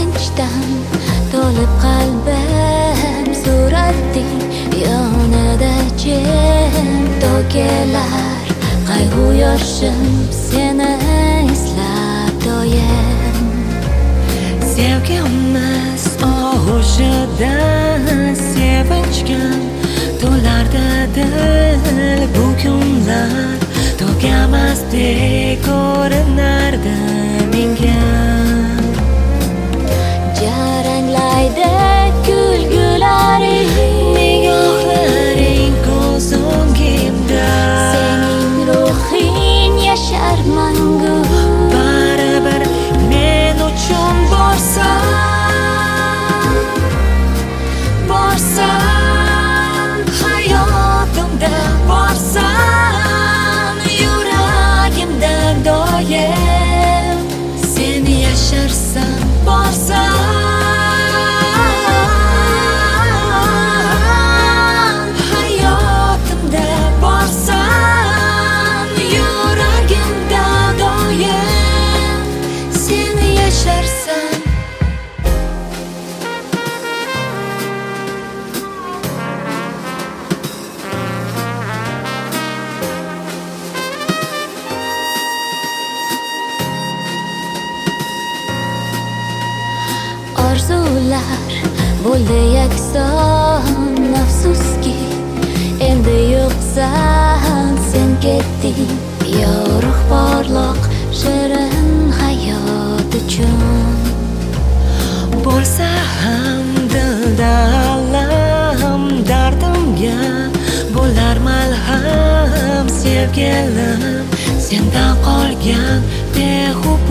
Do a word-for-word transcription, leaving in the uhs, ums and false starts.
sevinchdan to'lib qalbim, suratding yonida jim to'kilar qayg'u yoshim seni eslab doim. Sevgimiz og'ushida sevinchga to'lardi dil, bu kunlar tugamasdek ko'rinardi menga. Jaranglaydi kulgularing, nigohlaring ko'z o'ngimda, sening ruhing yashar mangu. baribir men uchun borsan, borsan hayotimda, borsan yuragimda doim. Sen yasharsan, borsan hayotimda, borsan yuragimda doim. Sen yasharsan. Orzular bo'ldi yakson, afsuski endi yo'qsan. Sen ketding yorug' porloq shirin hayot uchun. Bo'lsa ham dilda alam, dardimga bo'lar malham. Sevgilim, sendan qolgan behup